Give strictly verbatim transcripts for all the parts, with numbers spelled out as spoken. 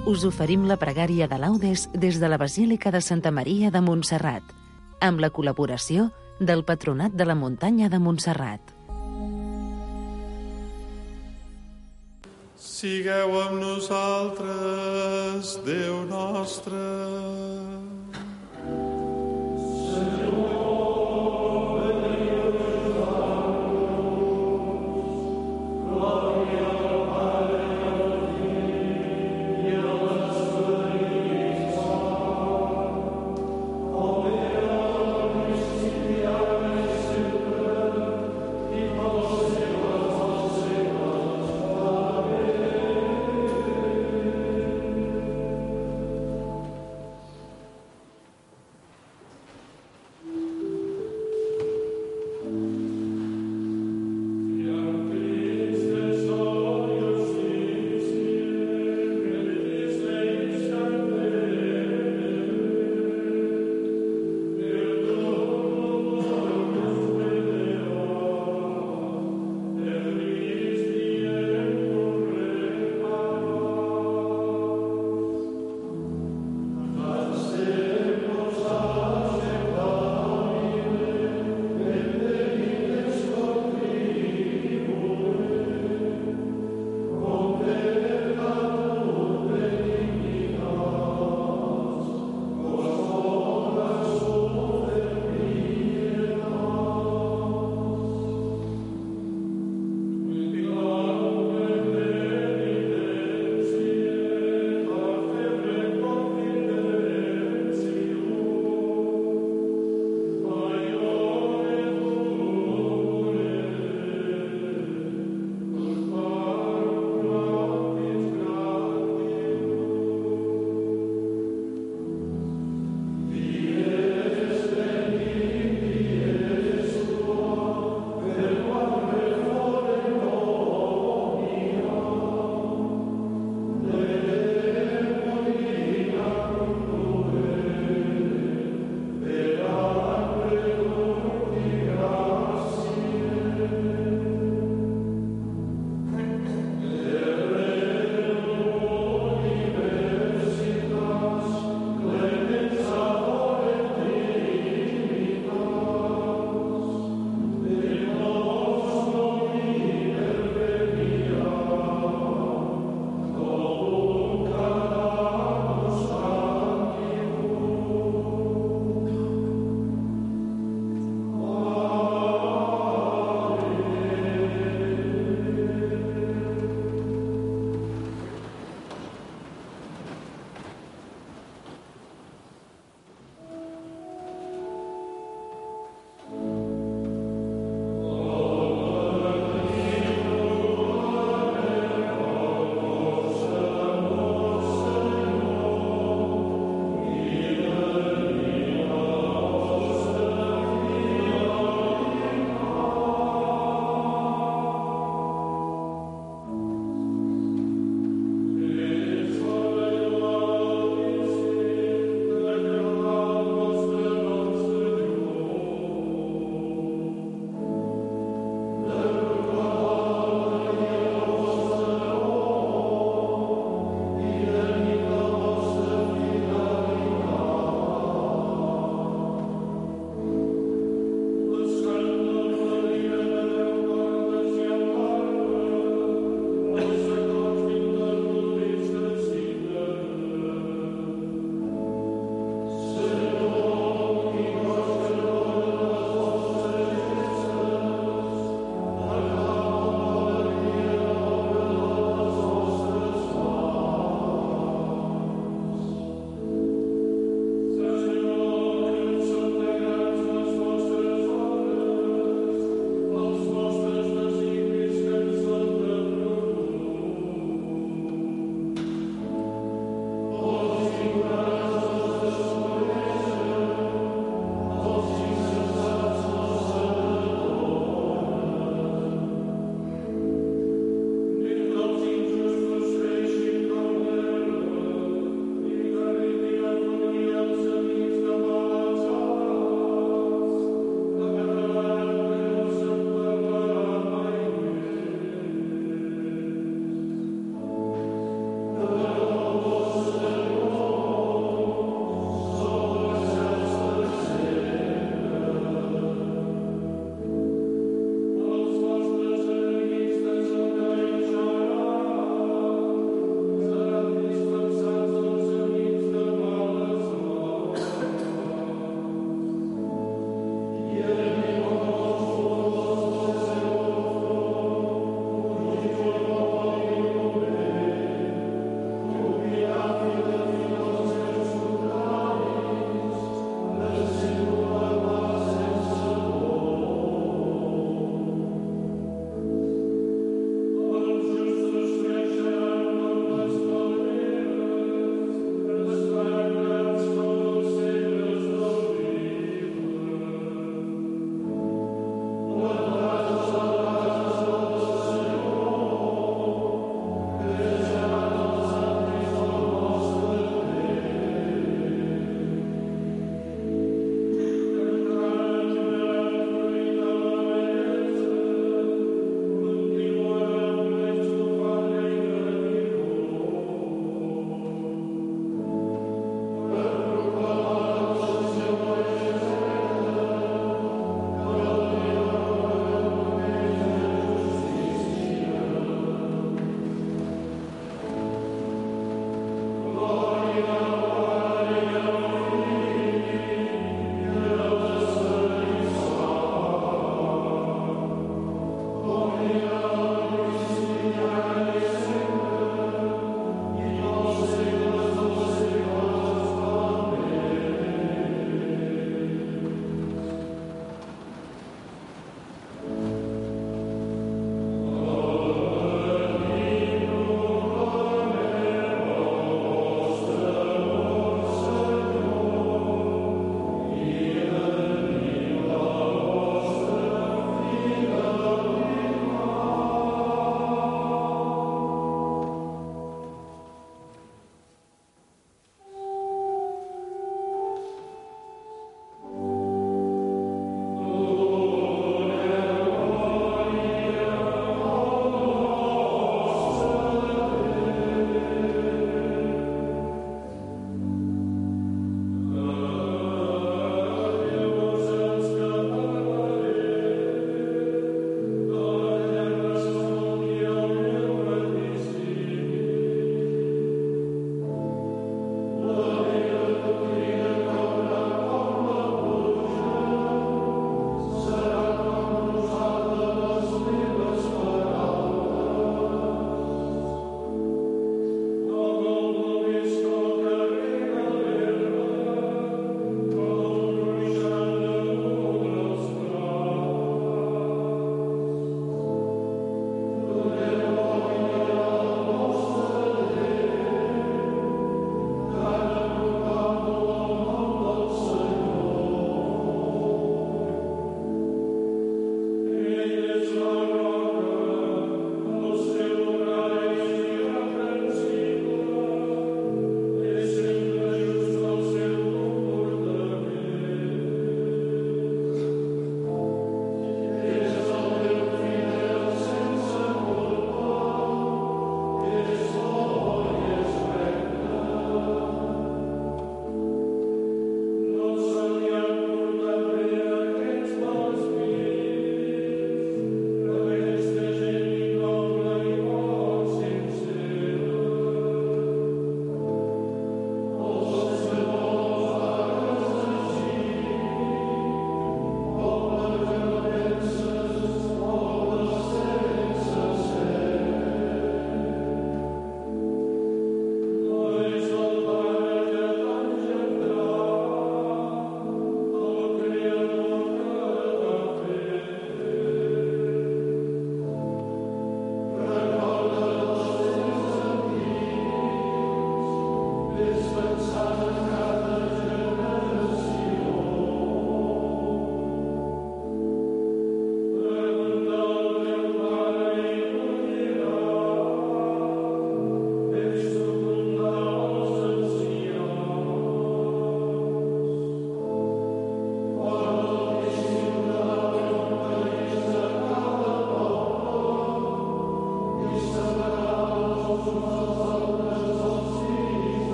us oferim la pregària de laudes des de la Basílica de Santa Maria de Montserrat, amb la col·laboració del Patronat de la Muntanya de Montserrat. Sigueu amb nosaltres, Déu nostre.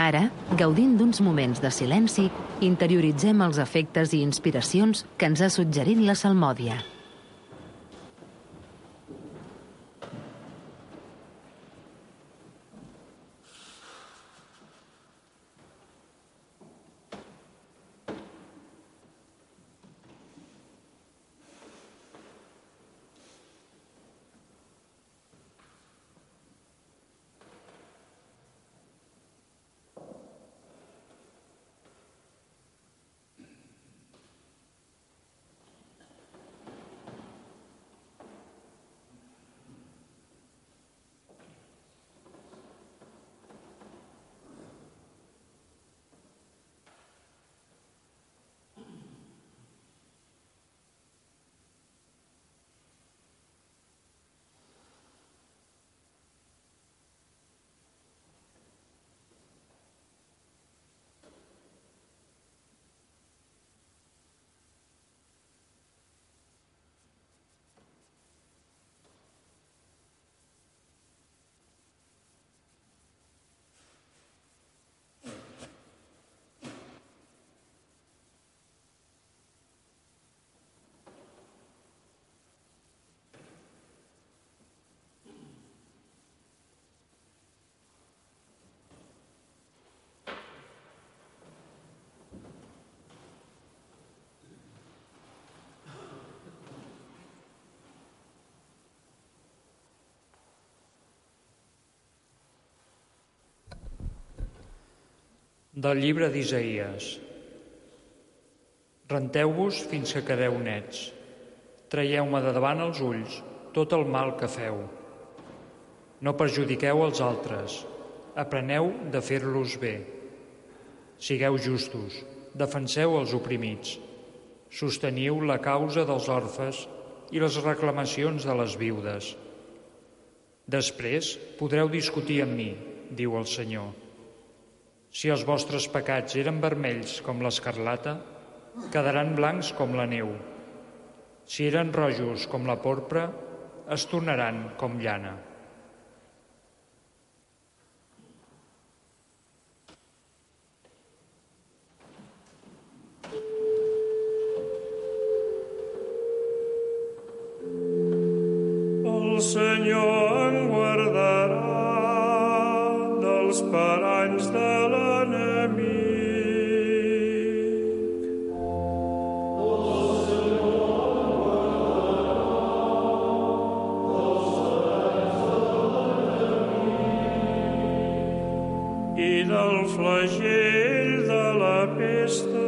Ara, gaudint d'uns moments de silenci, interioritzem els efectes i inspiracions que ens ha suggerit la salmòdia. Del llibre d'Isaïes. Renteu-vos fins que quedeu nets. Traieu-me de davant els ulls tot el mal que feu. No perjudiqueu els altres. Apreneu de fer-los bé. Sigueu justos. Defenseu els oprimits. Sosteniu la causa dels orfes i les reclamacions de les viudes. Després podreu discutir amb mi, diu el Senyor. Si els vostres pecats eren vermells com l'escarlata, quedaran blancs com la neu. Si eren rojos com la porpra, es tornaran com llana. El Senyor en guardarà dels paranys de l'enemic. El Senyor en guardarà dels paranys de l'enemic i del flagell de la pesta.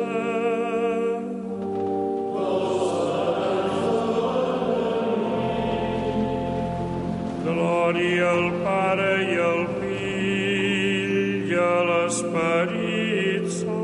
Glòria al Pare i al Fill i a l'Esperit Sant.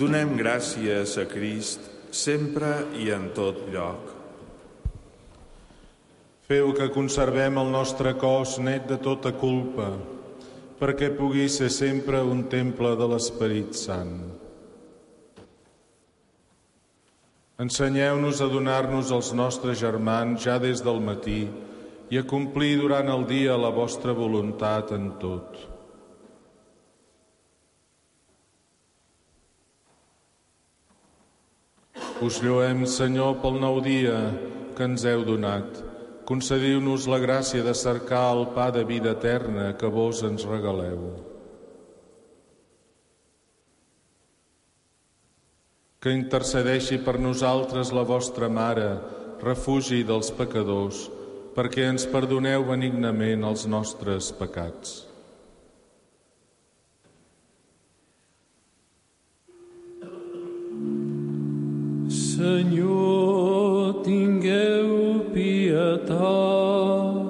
Donem gràcies a Crist sempre i en tot lloc. Feu que conservem el nostre cos net de tota culpa, perquè pugui ser sempre un temple de l'Esperit Sant. Ensenyeu-nos a donar-nos als nostres germans ja des del matí i a complir durant el dia la vostra voluntat en tot. Us lloem, Senyor, pel nou dia que ens heu donat. Concediu-nos la gràcia de cercar el pa de vida eterna que vos ens regaleu. Que intercedeixi per nosaltres la vostra Mare, refugi dels pecadors, perquè ens perdoneu benignament els nostres pecats. Senyor, tingueu pietat.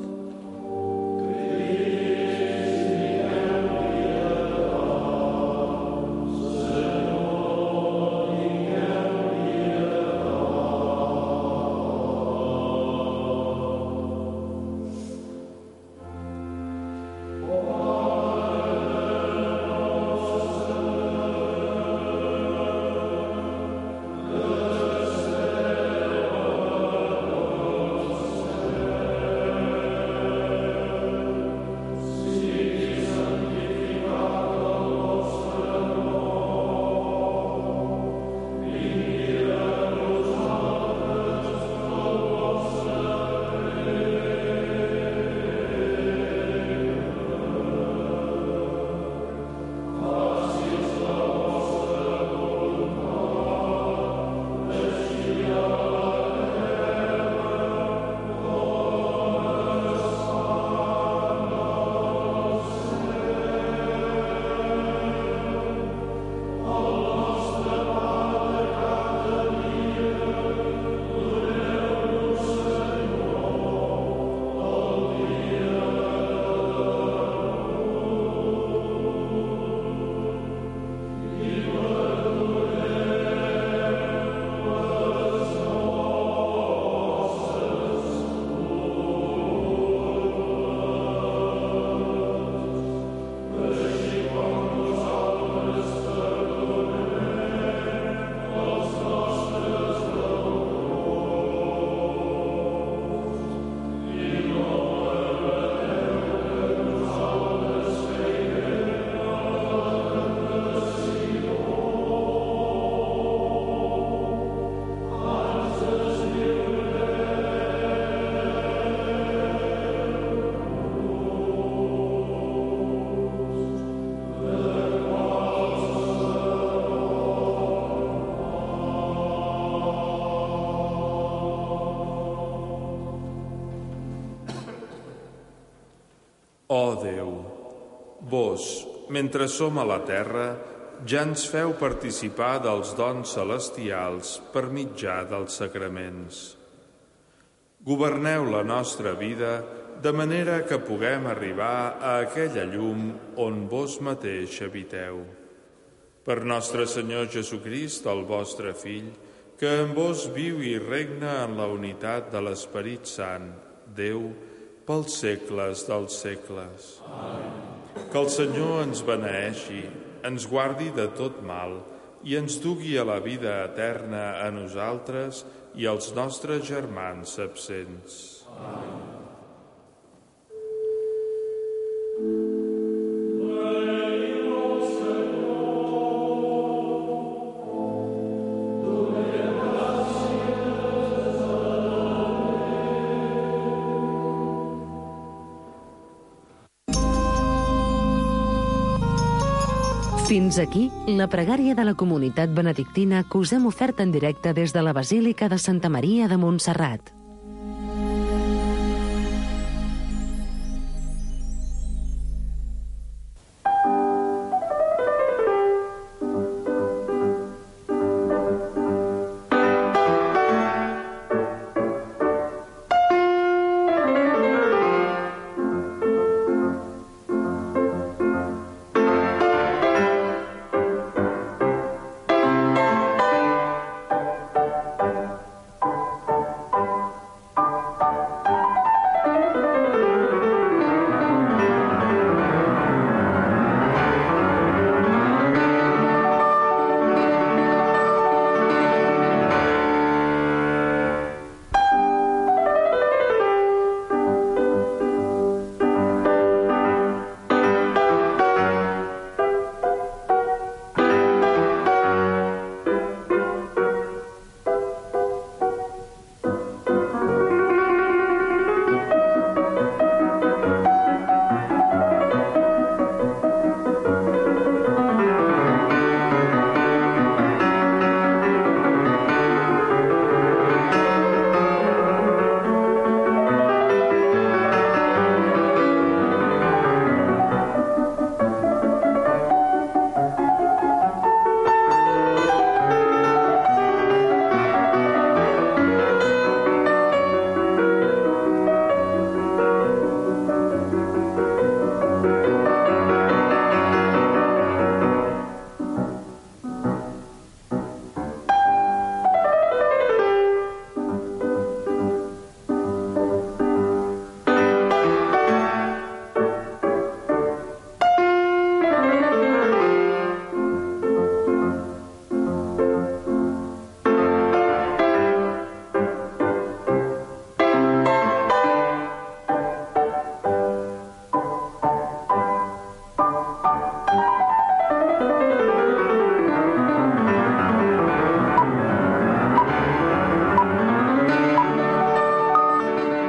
Ó Déu, vos, mentre som a la terra, ja ens feu participar dels dons celestials per mitjà dels sacraments. Governeu la nostra vida de manera que puguem arribar a aquella llum on vos mateix habiteu. Per nostre Senyor Jesucrist, el vostre Fill, que en vos viu i regna en la unitat de l'Esperit Sant, Déu, pels segles dels segles. Amén. Que el Senyor ens beneeixi, ens guardi de tot mal i ens dugui a la vida eterna a nosaltres i als nostres germans absents. Amén. Fins aquí la pregària de la comunitat benedictina que us hem ofert en directe des de la Basílica de Santa Maria de Montserrat.